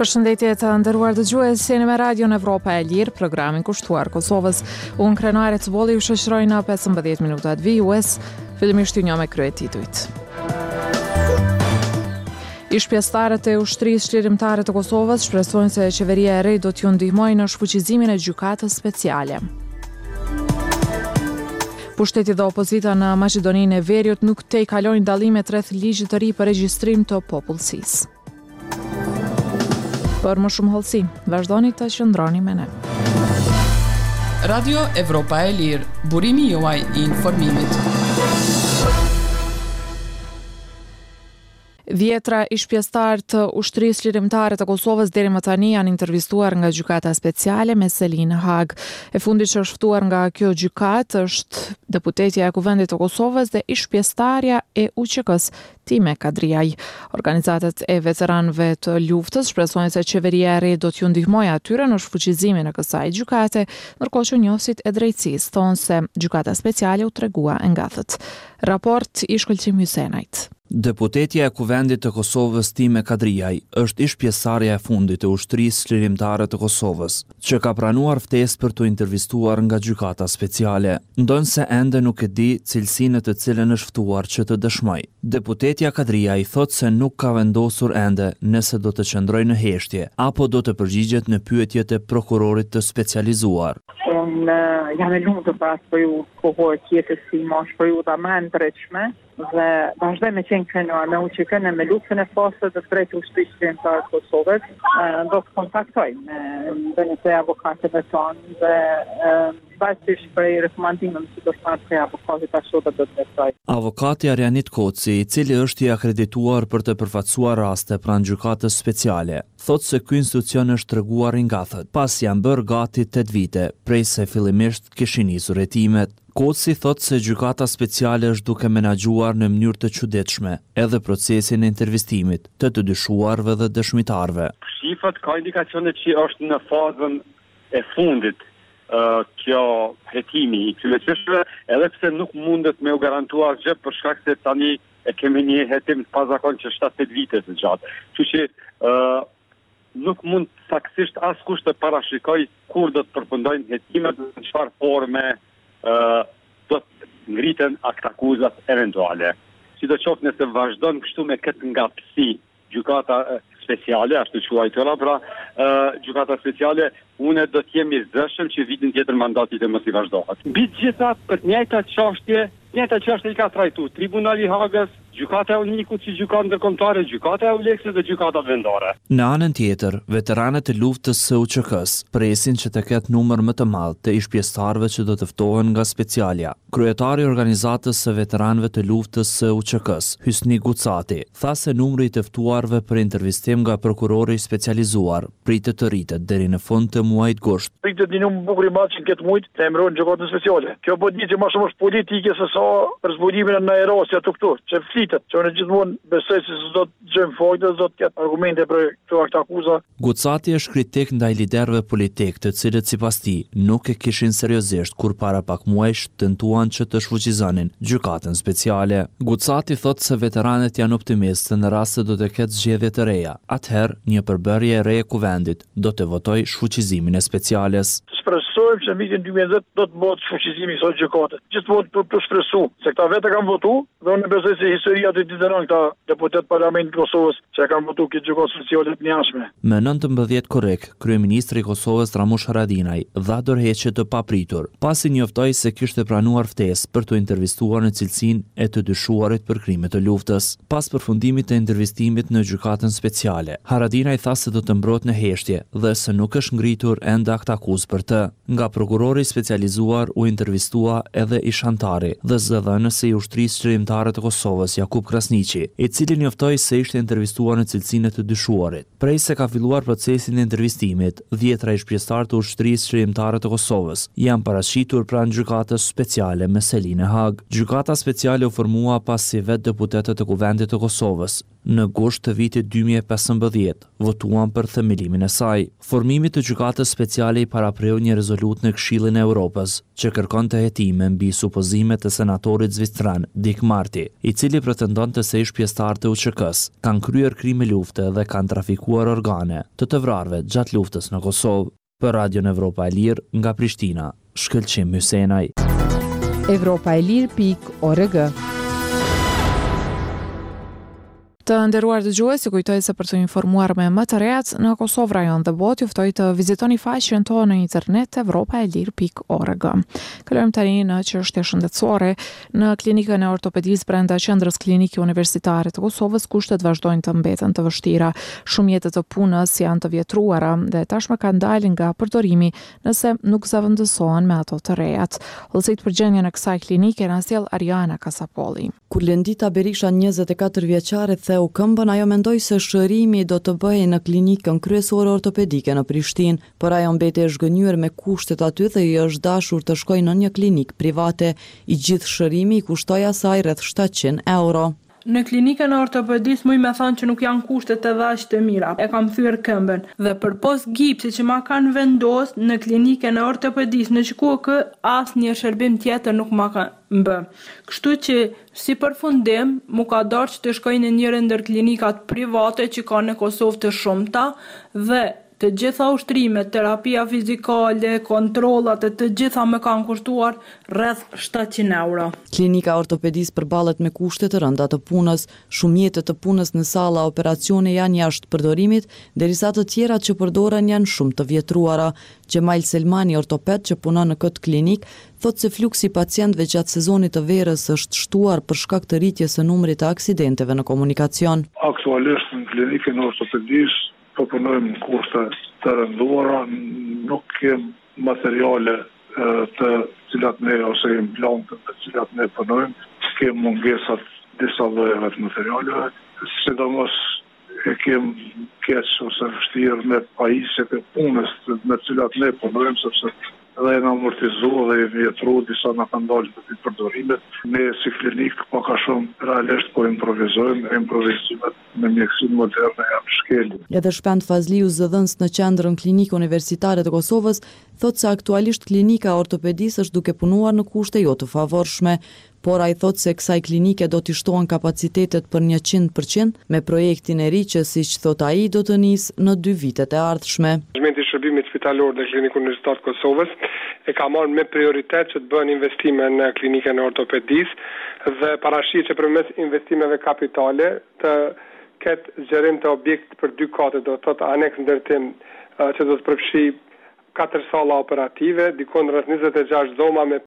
Përshëndetje të nderuar dëgjues, jeni me Radion Evropa e Lirë, programin kushtuar Kosovës. Unë Krenare Cuboli ju shoqëroj në 15 minutat vijues, fillimisht ju një me kryetitujt. Ish pjesëtarët e ushtrisë çlirimtare të Kosovës shpresojnë se qeveria e re do t'ju ndihmojë në shfuqizimin e gjykatës speciale. Pushteti dhe opozita në Maqedoninë e Veriut nuk te i kalojnë dallimet rreth ligjit të ri për regjistrim të popullsisë. Për më shumë hollësi, vazhdoni të qëndroni me ne. Radio Evropa e Lirë, burimi juaj i informimit. Dhjetra ish pjesëtarë të ushtrisë çlirimtare të Kosovës deri më tani janë intervistuar nga gjykata speciale me Selin Hag. E fundit që është ftuar nga kjo gjykatë është deputetja e Kuvendit të Kosovës dhe ish pjesëtarja e UÇK-s Time Kadriaj. Organizatat e veteranëve të luftës shpresojnë se qeveria e re do t'ju ndihmojë atyre në shfuqizimin e kësaj gjykate, ndërkohë që njofsit e drejtësisë thonë se gjykata speciale u tregua e ngathet. Raport i Shkëlqim Hysenajt. Deputetja e Kuvendit të Kosovës Time Kadriaj është ish pjesëtarja e fundit e ushtrisë çlirimtare të Kosovës, që ka pranuar ftesë për të intervistuar nga gjykata speciale, ndonse ende nuk e di cilësinë të cilën është ftuar që të dëshmojë. Deputetja Kadriaj thotë se nuk ka vendosur ende nëse do të qëndrojë në heshtje apo do të përgjigjet në pyetjet e prokurorit të specializuar. Unë jam e lumtur për atë kohë tjetër si mosh periudha më e ndritshme dhe vazhdoj me qenë krenuar me UÇK-n me luftën e forcës të drejtë ushtrisë çlirimtare të Kosovës. Do të kontaktoj me një avokatëve tonë dhe bashkësh për rekomandimin që do të marrë prej avokatit ashtu do të besoj. Avokati Arjanit Koci, i cili është i akredituar për të përfaqësuar raste pranë gjykatës speciale, thotë se ky institucion është treguar i ngathet, pas janë bërë gati 8 vite, prej se fillimisht kishin nisur hetimet. Koci thotë se gjykata speciale është duke menaxhuar në mënyrë të çuditshme edhe procesin e intervistimit të dyshuarve dhe dëshmitarve. Shifrat ka indikacione që është në fazën e fundit kjo hetimi i këtyre çështjeve, edhe pse nuk mundet me u garantuar gjë për shkak se tani e kemi një hetim të pazakonshëm që 7-8 vite të gjatë. Kështu që nuk mund saktësisht askush të parashikoj kur do të përfundojnë hetimet, në çfarë forme do të ngriten aktakuzat eventuale. Sidoqoftë nëse vazhdon kështu me këtë ngatësi gjykata speciale, ashtu quajtura, pra gjykata speciale, unë do të jemi zëshëm që vitin tjetër mandati të mos i vazhdohet. Mbi të gjitha për njëjta çështje i ka trajtuar Tribunali i Hagës, gjykata e Unikut si gjykatë ndërkombëtare, gjykata e Uleksit dhe gjykata vendore. Në anën tjetër, veteranët e luftës së UÇK-s presin që të ketë numër më të madh të ish pjesëtarëve që do të ftohen nga specialja. Kryetari i organizatës së veteranëve të luftës së UÇK-s, Hysni Gucati, tha se numri i të ftuarve për intervistim nga prokurori specializuar pritet të rritet deri në fund të muajit gusht. Pritet një numër bukur i madh që këtë muaj të emërohen gjykatën speciale. Kjo po ditë më shumë është politike se sa për zbulimin e aerosja të këtu, që flitet, që në gjithmonë besoj se do të gjejmë fojtë, do të ketë argumente për këto aktakuza. Gucati është kritik ndaj liderëve politik, të cilët sipas tij nuk e kishin seriozisht kur para pak muajsh tentuan që të shfuqizonin gjykatën speciale. Gucati thotë se veteranët janë optimistë në rast se do të ketë zgjedhje të reja. Atëherë, një përbërje e re e Kuvendit do të votojë shfuqizimin e speciales. Shpresojmë që në vitin 2010 do të bëhet shfuqizimi i kësaj gjykate. Gjithmonë të shpresu se këta vetë kanë votuar dhe unë besoj se historia do t'i dënon këta deputet parlamentit të Kosovës që kanë votuar këtë gjykatë speciale të njëanshme. Me 19 korrekt, kryeministri i Kosovës Ramush Haradinaj dha dorëheqje të papritur, pasi njoftoi se kishte pranuar ftesë për të intervistuar në cilësinë e të dyshuarit për krime të luftës. Pas përfundimit të intervistimit në gjykatën speciale, Haradinaj tha se do të mbrohet në heshtje dhe se nuk është ngritur ende aktakuzë për të. Nga prokurori specializuar u intervistua edhe ish antari dhe zëdhënësi i ushtrisë çlirimtare të Kosovës Jakub Krasniqi, i cili njoftoi se ishte intervistuar në cilësinë e të dyshuarit. Prej se ka filluar procesin e intervistimit, 10 ish pjesëtarë të ushtrisë çlirimtare të Kosovës janë parashitur pranë gjykatës speciale me Selin Hag. Gjykata speciale u formua pasi vetë deputetët e Kuvendit të Kosovës në gusht të vitit 2015 votuan për themelimin e saj. Formimi të gjykatës speciale i parapreu një rezolut në Këshillin e Evropës që kërkon të hetime mbi supozimet e senatorit zvicran Dick Marty, i cili pretendonte se ish pjesëtar të UÇK-s, kanë kryer krime lufte dhe kanë trafikuar organe të vrarëve gjatë luftës në Kosovë. Për Radion Evropa e Lirë nga Prishtina, Shkëlqim Hysenaj. Evropaelir.org. Të nderuar dëgjues, ju kujtoj se për të informuar me më të rehat në Kosovë, rajon dhe botë, juftoj të vizitoni faqen tonë në internet evropaelir.org. Kalojmë tani në çështje shëndetësore. Në klinikën e ortopedisë brenda Qendrës Klinike Universitare të Kosovës, kushtet vazhdojnë të mbeten të vështira. Shumë jetët të punës janë të vjetruara dhe tashmë kanë dalë nga përdorimi nëse nuk zavendësohen me ato të rejat. Hollësit për gjendjen e kësaj klinike na sjell Ariana Kasapolli. Kur Lendita Berisha, 24 vjeçare, theu këmbën, ajo mendoi se shërimi do të bëhej në klinikën kryesore ortopedike në Prishtinë, por ajo mbeti e zhgënjur me kushtet aty dhe i është dashur të shkojë në një klinikë private. I gjithë shërimi i kushtoi asaj rreth 700 euro. Në klinikën e ortopedisë muj me thonë që nuk janë kushtet edhe aq të mira. E kam thyer këmbën dhe për pos gipsi që ma kanë vendos në klinikën e ortopedisë në QKK, asnjë shërbim tjetër nuk ma kanë bë. Kështu që si përfundim mu ka dorë që të shkoj në njëra ndër klinikat private që ka në Kosovë të shumta dhe të gjitha ushtrimet, terapia fizikale, kontrollat e të gjitha më kanë kushtuar rreth 700 euro. Klinika ortopedisë përballet me kushte të rënda të punës. Shumë jetët të punës në salla operacione janë jashtë përdorimit, derisa të tjerat që përdoren janë shumë të vjetruara. Gjemal Selmani, ortoped që punon në këtë klinik, thotë se fluksi i pacientëve gjatë sezonit të verës është shtuar për shkak të rritjes së numrit të aksidenteve në komunikacion. Aktualisht në klinikën ortopedisë po punojmë kushte të rënduara, nuk kem materiale të cilat ne ose implante të cilat ne punojmë, kem mungesat disa llojeve të materialeve, sidomos e kem keq ose vështirë me pajisjet e punës me cilat ne punojmë, sepse edhe e në amortizu dhe e vjetru, disa në kanë dalë të të përdorimet. Ne si klinik, pa ka shumë realisht po improvizojmë, improvizimet me mjekësinë moderne janë shkelje. Edhe Shpend Fazliu, zëdhënës në qendrën klinikë universitare të Kosovës, thotë se aktualisht klinika ortopedisë është duke punuar në kushte jo të favorshme, por ai thotë se kësaj klinike do t'i shtohen kapacitetet për 100% me projektin e ri që, siç thot ai, do të nisë në 2 vitet e ardhshme. Menedzmenti i shërbimit spitalor në Klinikën Universitare të Kosovës e ka marrë me prioritet që të bëhen investime në klinikën e ortopedisë dhe parashit që përmes investimeve kapitale të ketë zgjerim të objekt për 2 kate, do të thotë aneks ndërtim që do të përfshi 4 salla operative, dikon rreth 26 dhoma me